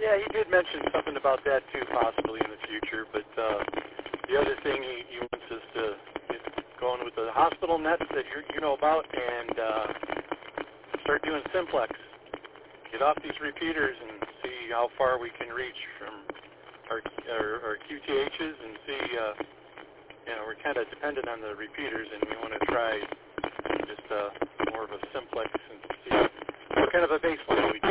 Yeah, he did mention something about that too, possibly in the future. But the other thing he wants us to get going with the hospital nets that you know about, and start doing simplex. Get off these repeaters and see how far we can reach from our QTHs, and see. We're kind of dependent on the repeaters, and we want to try just more of a simplex and see what kind of a baseline we